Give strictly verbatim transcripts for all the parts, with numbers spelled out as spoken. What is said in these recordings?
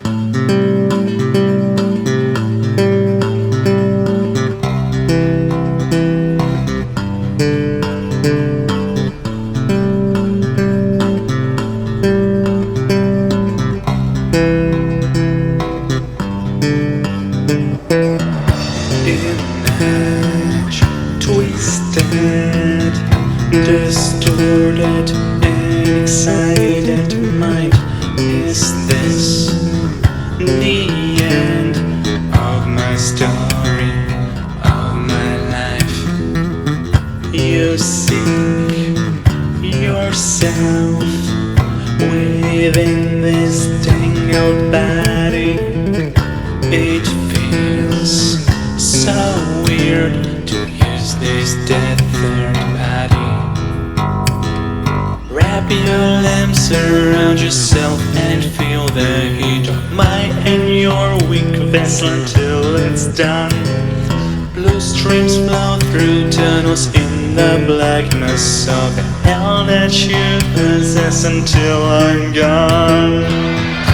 Image twisted, distorted, and excited mind. Is this the end of my story, of my life? You seek yourself within this tangled body. It feels so weird to use this dead third party. Wrap your limbs around yourself and feel the heat of my and your weak vessel until it's done. Blue streams flow through tunnels in the blackness of the hell that you possess until I'm gone.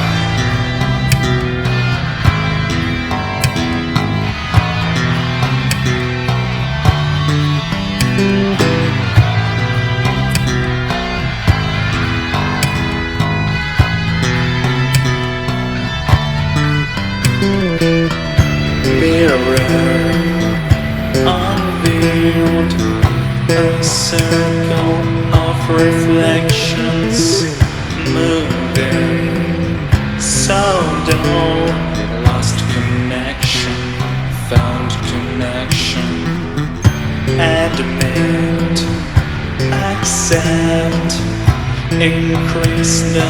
Mirror unveiled, a circle of reflections moving, so dull. Lost connection, found connection. Admit, accept, increase the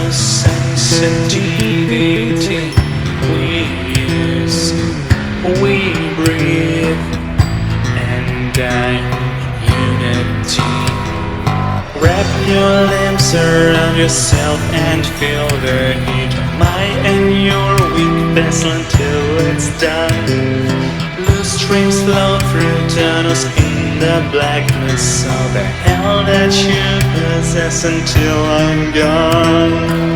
sensitivity we use. We breathe and die unity. Wrap your limbs around yourself and feel the heat of my and your weak vessel until it's done. Blue streams flow through tunnels in the blackness of the hell that you possess until I'm gone.